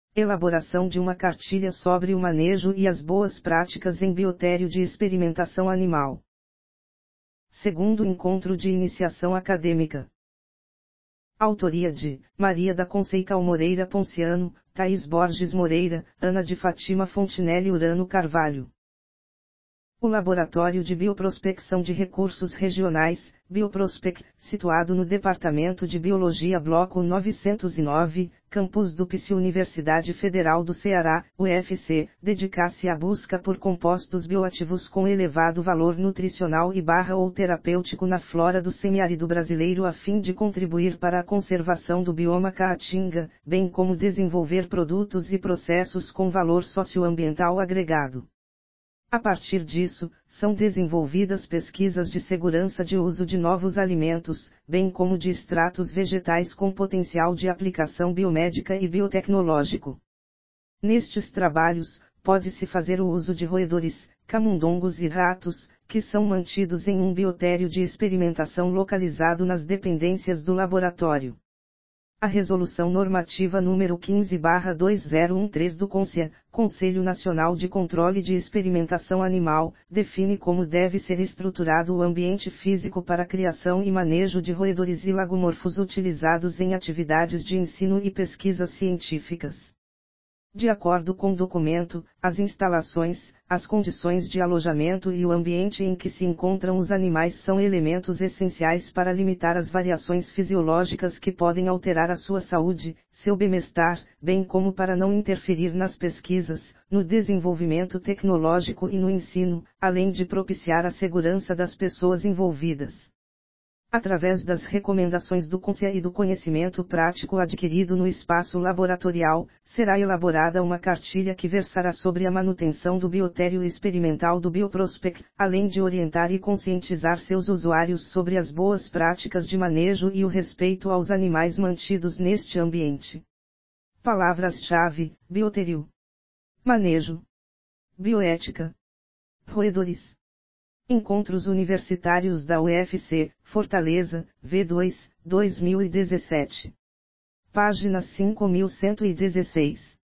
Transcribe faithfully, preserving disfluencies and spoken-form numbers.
Elaboração de uma cartilha sobre o manejo e as boas práticas em biotério de experimentação animal. Segundo encontro de iniciação acadêmica. Autoria de Maria da Conceição Moreira Ponciano, Thaís Borges Moreira, Ana de Fátima Fontinelli Urano Carvalho. O Laboratório de Bioprospecção de Recursos Regionais, Bioprospec, situado no Departamento de Biologia Bloco novecentos e nove, Campus do P S I Universidade Federal do Ceará, U F C, dedica-se à busca por compostos bioativos com elevado valor nutricional e barra ou terapêutico na flora do semiárido brasileiro a fim de contribuir para a conservação do bioma caatinga, bem como desenvolver produtos e processos com valor socioambiental agregado. A partir disso, são desenvolvidas pesquisas de segurança de uso de novos alimentos, bem como de extratos vegetais com potencial de aplicação biomédica e biotecnológico. Nestes trabalhos, pode-se fazer o uso de roedores, camundongos e ratos, que são mantidos em um biotério de experimentação localizado nas dependências do laboratório. A Resolução Normativa número quinze barra dois mil e treze do CONSEA, Conselho Nacional de Controle de Experimentação Animal, define como deve ser estruturado o ambiente físico para a criação e manejo de roedores e lagomorfos utilizados em atividades de ensino e pesquisas científicas. De acordo com o documento, as instalações, as condições de alojamento e o ambiente em que se encontram os animais são elementos essenciais para limitar as variações fisiológicas que podem alterar a sua saúde, seu bem-estar, bem como para não interferir nas pesquisas, no desenvolvimento tecnológico e no ensino, além de propiciar a segurança das pessoas envolvidas. Através das recomendações do CONSEA e do conhecimento prático adquirido no espaço laboratorial, será elaborada uma cartilha que versará sobre a manutenção do biotério experimental do Bioprospec, além de orientar e conscientizar seus usuários sobre as boas práticas de manejo e o respeito aos animais mantidos neste ambiente. Palavras-chave: biotério, manejo, bioética, roedores. Encontros Universitários da U F C, Fortaleza, V dois, dois mil e dezessete. Página cinco mil cento e dezesseis.